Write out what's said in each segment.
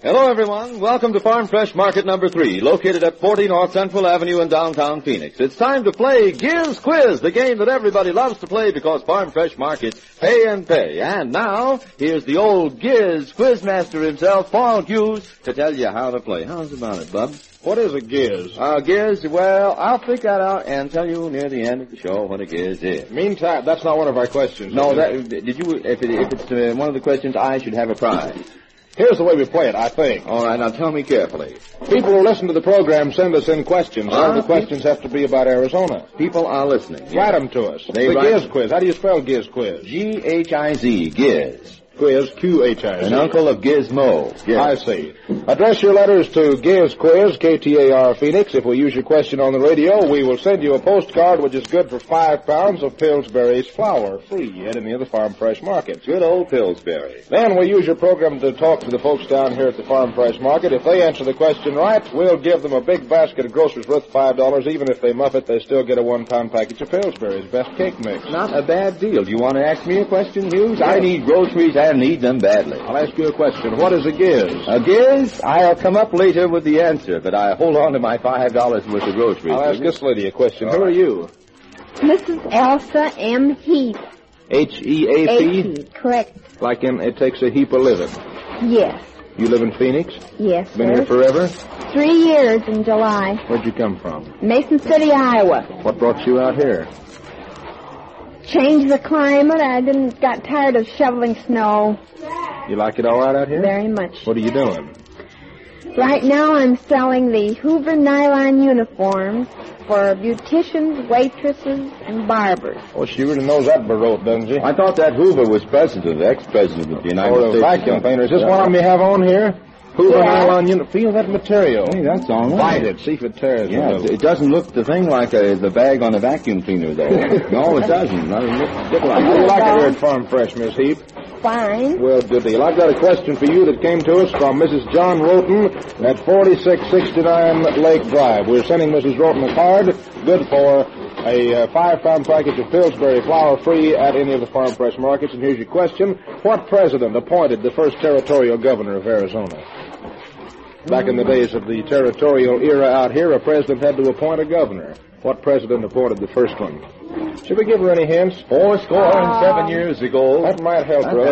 Hello, everyone. Welcome to Farm Fresh Market number 3, located at 40 North Central Avenue in downtown Phoenix. It's time to play Giz Quiz, the game that everybody loves to play because Farm Fresh Markets pay and pay. And now, here's the old Giz Quizmaster himself, Paul Hughes, to tell you how to play. How's about it, Bub? What is a giz? Giz, well, I'll pick that out and tell you near the end of the show what a giz is. Meantime, that's not one of our questions. No, did you? If it's one of the questions, I should have a prize. Here's the way we play it, I think. All right, now tell me carefully. People who listen to the program send us in questions. All the questions have to be about Arizona. People are listening. Write them to us. They the write... Giz Quiz. How do you spell Giz Quiz? G-H-I-Z, Giz. Quiz, Q-H-I-Z. An uncle of Gizmo. Giz. I see. Address your letters to Giz Quiz, KTAR Phoenix. If we use your question on the radio, we will send you a postcard which is good for 5 pounds of Pillsbury's flour, free at any of the Farm Fresh Markets. Good old Pillsbury. Then we'll use your program to talk to the folks down here at the Farm Fresh Market. If they answer the question right, we'll give them a big basket of groceries worth $5. Even if they muff it, they still get a 1-pound package of Pillsbury's best cake mix. Not a bad deal. Do you want to ask me a question, Hughes? Yes. I need groceries. I need them badly. I'll ask you a question. What is a giz? A giz? I'll come up later with the answer, but I hold on to my $5 worth of groceries. I'll ask this lady a question. Who are you? Mrs. Elsa M. Heath. H-E-A-P? Correct. Like in It Takes a Heap of Living. Yes. You live in Phoenix? Yes, Been sir. here forever? 3 years in July. Where'd you come from? Mason City, Iowa. What brought you out here? Changed the climate. I got tired of shoveling snow. You like it all right out here? Very much. What are you doing? Right now I'm selling the Hoover nylon uniforms for beauticians, waitresses, and barbers. Oh, she really knows that baroque, doesn't she? I thought that Hoover was president, ex-president of the United States. Oh, the vacuum cleaner. Is this one of them you have on here? Hoover nylon uniform. Feel that material. Hey, that's all right. Bite it. See if it tears. Yeah, it doesn't look the thing like the bag on a vacuum cleaner, though. No, it doesn't. Doesn't look like How do you like it here at Farm Fresh, Miss Heap? Fine. Well, good deal. I've got a question for you that came to us from Mrs. John Roten at 4669 Lake Drive. We're sending Mrs. Roten a card good for a 5-pound package of Pillsbury flour free at any of the Farm Fresh Markets. And here's your question. What president appointed the first territorial governor of Arizona? Back in the days of the territorial era out here, a president had to appoint a governor. What president appointed the first one? Should we give her any hints? 407 years ago. That might help her.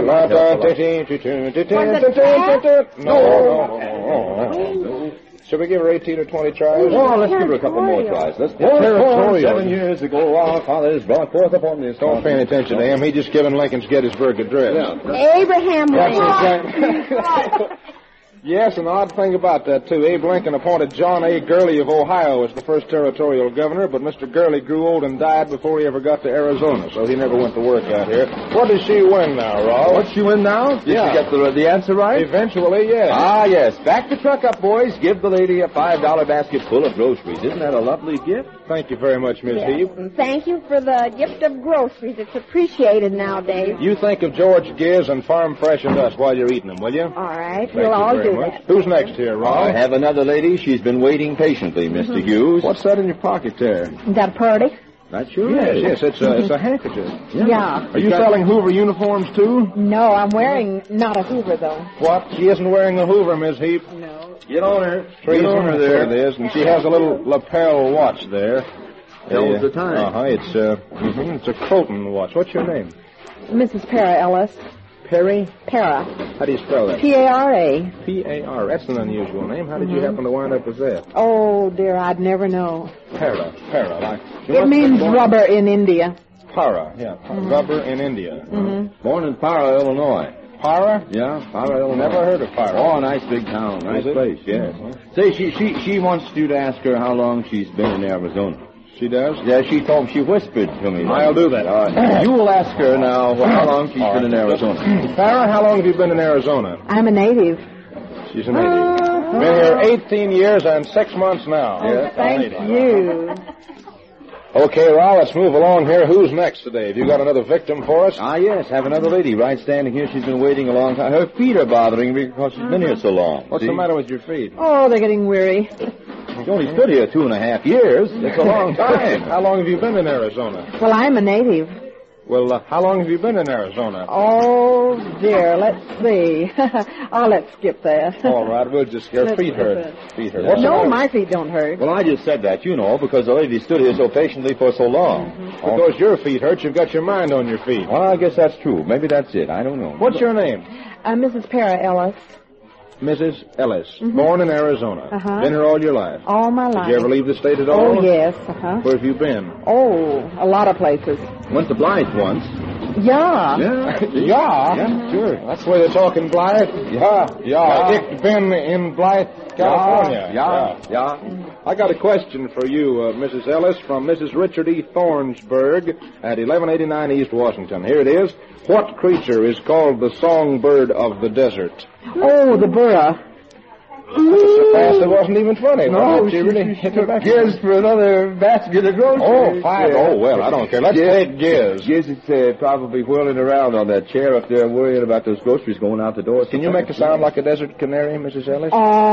No. Should we give her 18 or 20 tries? Oh, let's give her a couple more tries. Let's get territorial. 7 years ago, our fathers brought forth upon this. Don't pay any attention to him. He just given Lincoln's Gettysburg Address. Yeah. Abraham Lincoln. Yes, an odd thing about that, too. Abe Lincoln appointed John A. Gurley of Ohio as the first territorial governor, but Mr. Gurley grew old and died before he ever got to Arizona, so he never went to work out here. What does she win now, Raul? What's she win now? Did she get the answer right? Eventually, yes. Ah, yes. Back the truck up, boys. Give the lady a $5 basket full of groceries. Isn't that a lovely gift? Thank you very much, Miss Heap. And thank you for the gift of groceries. It's appreciated nowadays. You think of George Giz and Farm Fresh and us while you're eating them, will you? All right. Thank We'll you all very do much. that. Who's next here, Raul? I have another lady. She's been waiting patiently, Mr. Hughes. What's that in your pocket there? Is that pretty? That sure is. Yes, it's a handkerchief. Yeah. Are you selling Hoover uniforms, too? No, I'm wearing not a Hoover, though. What? She isn't wearing a Hoover, Miss Heap. No. Get on her. Get on her there. There It is, and she has a little lapel watch there. Tells the time. It's a Croton watch. What's your name? Mrs. Para Ellis. Perry? Para. How do you spell that? P-A-R-A. P-A-R. That's an unusual name. How did you happen to wind up with that? Oh, dear, I'd never know. Para. It means rubber in India. Para, yeah. Rubber in India. Born in Para, Illinois. Para? Yeah, Para, Illinois. Never heard of Para. Oh, a nice big town. Nice place, yes. Say, she wants you to ask her how long she's been in Arizona. She does? Yeah, she whispered to me. I'll do that. All right. You will ask her now how long she's been in Arizona. Para, how long have you been in Arizona? I'm a native. She's a native. Been here 18 years and 6 months now. Oh, thank you. Okay, Raul, let's move along here. Who's next today? Have you got another victim for us? Ah, yes. Have another lady right standing here. She's been waiting a long time. Her feet are bothering me because she's been here so long. What's the matter with your feet? Oh, they're getting weary. She's only stood here 2.5 years. It's a long time. How long have you been in Arizona? Well, I'm a native. Well, how long have you been in Arizona? Oh, dear, let's see. Let's skip that. All right, we'll just... Your feet hurt. Feet hurt. No, my feet don't hurt. Well, I just said that, because the lady stood here so patiently for so long. Because your feet hurt, you've got your mind on your feet. Well, I guess that's true. Maybe that's it. I don't know. What's your name? Mrs. Para Ellis. Mrs. Ellis. Born in Arizona. Been here all your life. All my life. Did you ever leave the state at all? Oh, yes. Where have you been? Oh, a lot of places. Went to Blythe once. Yeah. Yeah, sure. That's the way they talk in Blythe? Yeah. Ich bin in Blythe, California. Yeah. I got a question for you, Mrs. Ellis, from Mrs. Richard E. Thornsberg at 1189 East Washington. Here it is. What creature is called the songbird of the desert? Oh, the burra. It wasn't even funny. No, she really hit her back. Giz for another basket of groceries. Oh, fine. Oh, well, I don't care. Let's take Giz. Giz is probably whirling around on that chair up there worrying about those groceries going out the door. Can you make a sound like a desert canary, Mrs. Ellis?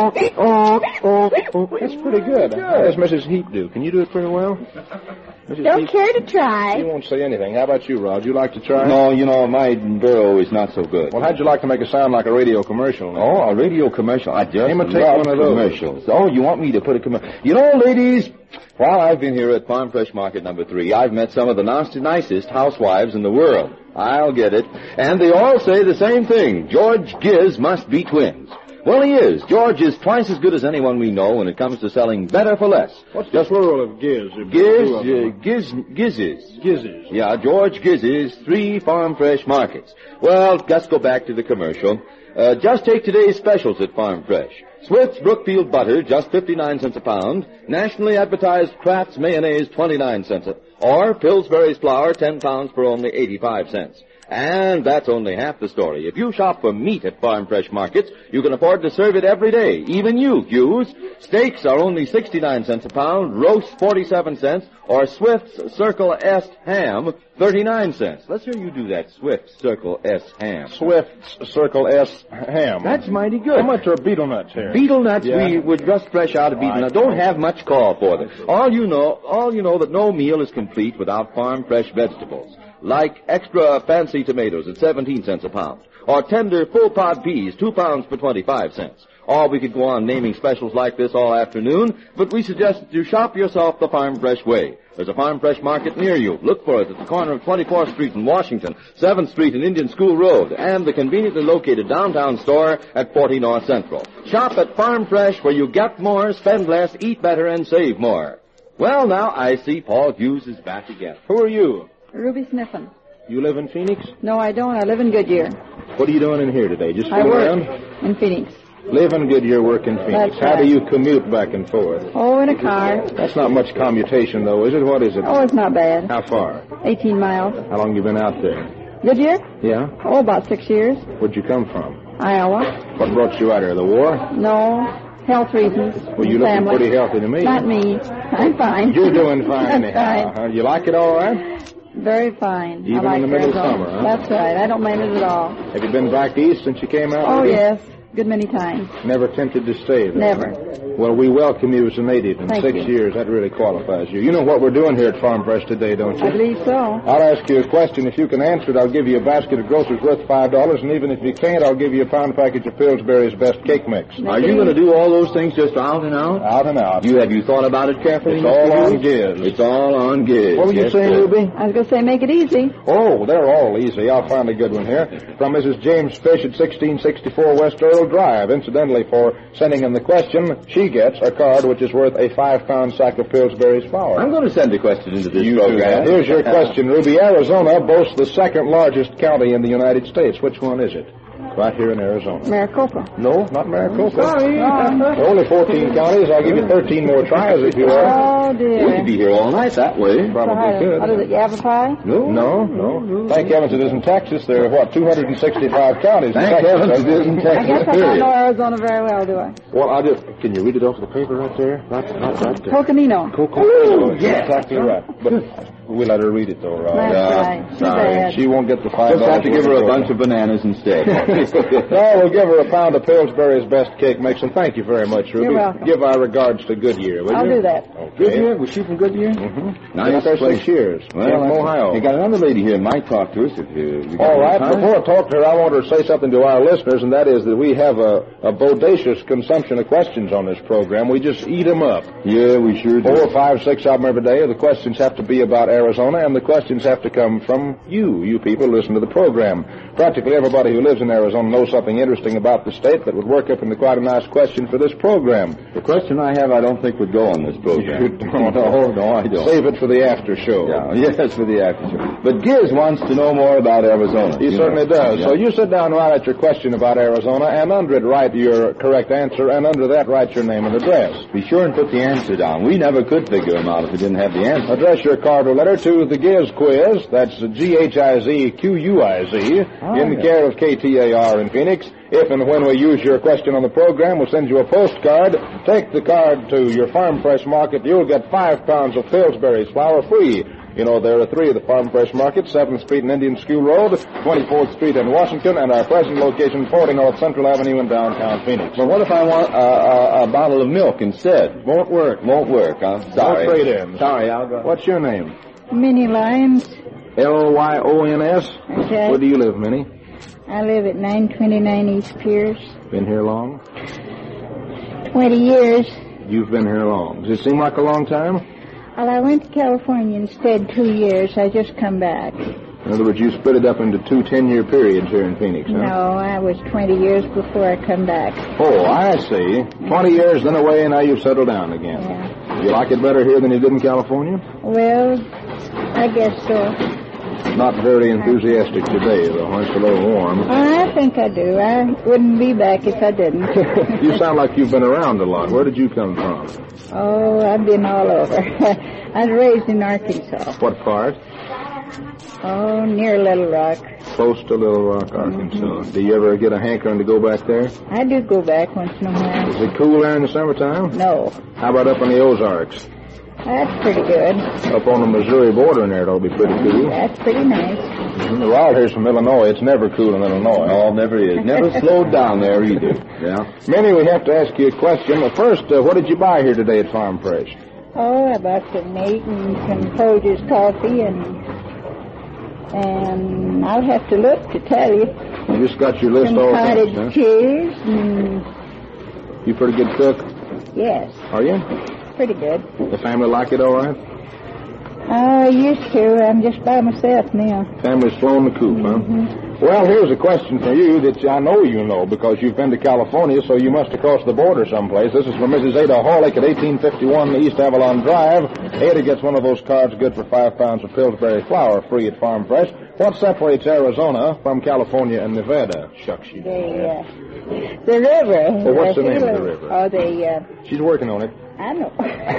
That's pretty good. How does Mrs. Heap do? Can you do it pretty well? Mrs. Don't Heap? care to try. You won't say anything. How about you, Rod? You like to try? No, my burrow is not so good. Well, how'd you like to make a sound like a radio commercial? Oh, a radio commercial. I just Imitate love one of those. commercials. Oh, you want me to put a commercial? Ladies, while I've been here at Farm Fresh Market number 3, I've met some of the nicest housewives in the world. I'll get it. And they all say the same thing. George Giz must be twins. Well, he is. George is twice as good as anyone we know when it comes to selling better for less. What's the plural of Giz? Gizzes. Gizzes. Yeah, George Gizzes, 3 Farm Fresh Markets. Well, let's go back to the commercial. Just take today's specials at Farm Fresh. Swift's Brookfield butter, just 59 cents a pound. Nationally advertised Kraft's mayonnaise, 29 cents. Or Pillsbury's flour, 10 pounds for only 85 cents. And that's only half the story. If you shop for meat at Farm Fresh Markets, you can afford to serve it every day. Even you, Hughes. Steaks are only 69 cents a pound, roasts 47 cents, or Swift's Circle S ham, 39 cents. Let's hear you do that, Swift's Circle S ham. Swift's Circle S ham. That's mighty good. How much are beetle nuts here? Beetle nuts, Yeah. we're just fresh out of beetle nuts. Don't have much call for them. All you know that no meal is complete without Farm Fresh vegetables. Like extra fancy tomatoes at 17 cents a pound. Or tender full pod peas, 2 pounds for 25 cents. Or we could go on naming specials like this all afternoon, but we suggest that you shop yourself the Farm Fresh way. There's a Farm Fresh Market near you. Look for it at the corner of 24th Street in Washington, 7th Street and Indian School Road, and the conveniently located downtown store at 40 North Central. Shop at Farm Fresh where you get more, spend less, eat better, and save more. Well, now I see Paul Hughes is back again. Who are you? Ruby Sniffen. You live in Phoenix? No, I don't. I live in Goodyear. What are you doing in here today? Just I fooling work around? in Phoenix. Live in Goodyear, work in Phoenix. That's How do right. you commute back and forth? Oh, in a car. That's not much commutation, though, is it? What is it? Oh, it's not bad. How far? 18 miles. How long you been out there? Goodyear? Yeah? Oh, about 6 years. Where'd you come from? Iowa. What brought you out here? The war? No. Health reasons. Well, you looking Family. pretty healthy to me. Not me. I'm fine. You're doing fine That's anyhow. fine. You like it all right? Very fine. Even I like in the middle of Arizona. summer, huh? That's right. I don't mind it at all. Have you been back east since you came out? Oh, Ruby? yes. Good many times. Never tempted to stay there? Never. Well, we welcome you as a native in Thank 6 you. years. That really qualifies you. You know what we're doing here at Farm Fresh today, don't you? I believe so. I'll ask you a question. If you can answer it, I'll give you a basket of groceries worth $5, and even if you can't, I'll give you a pound package of Pillsbury's Best Cake Mix. Are you going to do all those things just out and out? Out and out. Have you thought about it carefully? It's all Mr. on Hughes? Giz. It's all on Giz. What were you Yes, saying, sir. Ruby? I was going to say make it easy. Oh, they're all easy. I'll find a good one here. From Mrs. James Fish at 1664 West Earl Drive. Incidentally, for sending in the question, she gets a card which is worth a 5-pound sack of Pillsbury's flour. I'm going to send a question into this You do program. that. Here's your question, Ruby. Arizona boasts the second largest county in the United States. Which one is it? Right here in Arizona. Maricopa. No, not Maricopa. Sorry. Only 14 counties. I'll give you 13 more tries if you want. Oh, We could dear. be here all night that way. Probably What is could. it, Yavapai? No. Thank heavens it isn't Texas. There are, 265 counties in Thank Texas. heavens it isn't I guess Texas, I don't period. know Arizona very well, do I? Well, can you read it off the paper right there? Right there. Coconino. Coconino. Yes. Exactly right. But We let her read it, though, Rod. That's right. Too Sorry. bad. She won't get the $5. Just have to give her a bunch of bananas instead. No, we'll give her a pound of Pillsbury's Best Cake Mix, and thank you very much, Ruby. You're welcome. Give our regards to Goodyear, will I'll you? do that. Okay. Goodyear? Was she from Goodyear? Mm-hmm. Nice Been there place. 6 years. Well, From Ohio. You got another lady here might talk to us if you got All right, time. before I talk to her, I want her to say something to our listeners, and that is that we have a bodacious consumption of questions on this program. We just eat them up. Yeah, we sure do. 4, 5, 6 of them every day. The questions have to be about Arizona, and the questions have to come from you people who listen to the program. Practically everybody who lives in Arizona knows something interesting about the state that would work up into quite a nice question for this program. The question I have, I don't think would go on this program. You don't. No, I don't. Save it for the after show. Yeah, yes, for the after show. But Giz wants to know more about Arizona. He certainly does. Yeah. So you sit down and write out your question about Arizona, and under it write your correct answer, and under that write your name and address. Be sure and put the answer down. We never could figure them out if we didn't have the answer. Address your card or letter to the Giz Quiz, that's GHIZQUIZ, in the care of KTAR in Phoenix. If and when we use your question on the program, we'll send you a postcard. Take the card to your Farm Fresh Market. You'll get 5 pounds of Pillsbury's flour free. You know, there are 3 of the Farm Fresh Markets, 7th Street and Indian School Road, 24th Street in Washington, and our present location, 40 North Central Avenue in downtown Phoenix. But what if I want a bottle of milk instead? Won't work. Won't work, huh? Sorry. No trade-ins. Sorry, I'll go. What's your name? Minnie Lyons. Lyons? Okay. Where do you live, Minnie? I live at 929 East Pierce. Been here long? 20 years. You've been here long. Does it seem like a long time? Well, I went to California instead 2 years. I just come back. In other words, you split it up into 2 10-year periods here in Phoenix, huh? No, I was 20 years before I come back. Oh, I see. 20 years, then away, and now you've settled down again. Yeah. You like it better here than you did in California? Well, I guess so. Not very enthusiastic today, though. It's a little warm. I think I do. I wouldn't be back if I didn't. You sound like you've been around a lot. Where did you come from? Oh, I've been all over. I was raised in Arkansas. What part? Oh, near Little Rock. Close to Little Rock, Arkansas. Do you ever get a hankering to go back there? I do go back once in a while. Is it cool there in the summertime? No, How about up on the Ozarks? that's pretty good. Up on the Missouri border in there, it'll be pretty cool. That's pretty nice. Rod here's from Illinois. It's never cool in Illinois. No, never is. Never slowed down there either. Yeah. Minnie, we have to ask you a question. But first, what did you buy here today at Farm Fresh? Oh, I bought some meat and some Folgers coffee and I'll have to look to tell you. You just got your list Some all cottage finished, huh? cheese and You pretty good cook, yes, are you? pretty good. The family like it all right? I used to. I'm just by myself now. Family's flown the coop, huh? Well, here's a question for you that I know you know because you've been to California, so you must have crossed the border someplace. This is from Mrs. Ada Horlick at 1851 East Avalon Drive. Ada gets one of those cards good for 5 pounds of Pillsbury flour free at Farm Fresh. What separates Arizona from California and Nevada? Shucks, you don't. The river. Well, what's the name of the river? Oh, She's working on it. I know.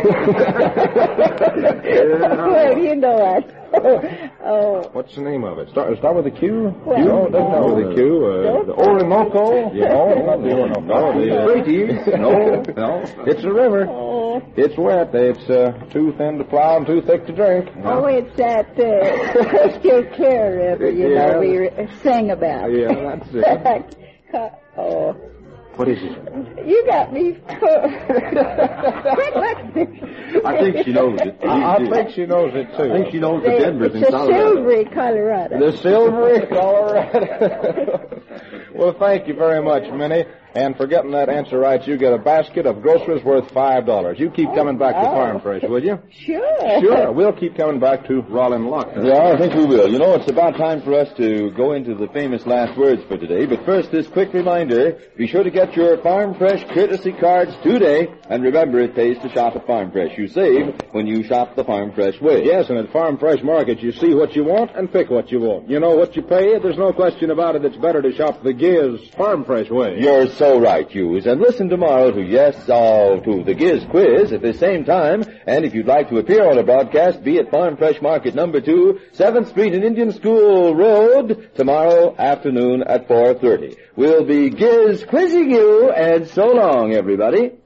Well, you know I. Oh. What's the name of it? Start with a Q? Well, No, it doesn't start with a Q. The Orinoco? Yeah. No, not the Orinoco. No, the Euphrates. No. It's a river. Oh, It's wet. It's too thin to plow and too thick to drink. oh, it's that Crystal Clear River, you Yeah. know, we sing about. Yeah, that's it. Oh, What is it? you got me. Quit looking. I think she knows it. I think she knows it, too. I think she knows the Denver's in It's a Colorado. silvery Colorado. The silvery Colorado. Well, thank you very much, Minnie. And for getting that answer right, you get a basket of groceries worth $5. You keep coming back to Farm Fresh, will you? Sure. Sure. We'll keep coming back to Rollin' Luck. Yeah, I think we will. You know, it's about time for us to go into the famous last words for today. But first, this quick reminder, be sure to get your Farm Fresh courtesy cards today. And remember, it pays to shop at Farm Fresh. You save when you shop the Farm Fresh way. Yes, and at Farm Fresh Market, you see what you want and pick what you want. You know what you pay. There's no question about it. It's better to shop the Giz Farm Fresh way. You're so right, Hughes. And listen tomorrow to to the Giz Quiz at the same time. And if you'd like to appear on a broadcast, be at Farm Fresh Market number 2, 7th Street and Indian School Road, tomorrow afternoon at 4:30. We'll be Giz quizzing you, and so long, everybody.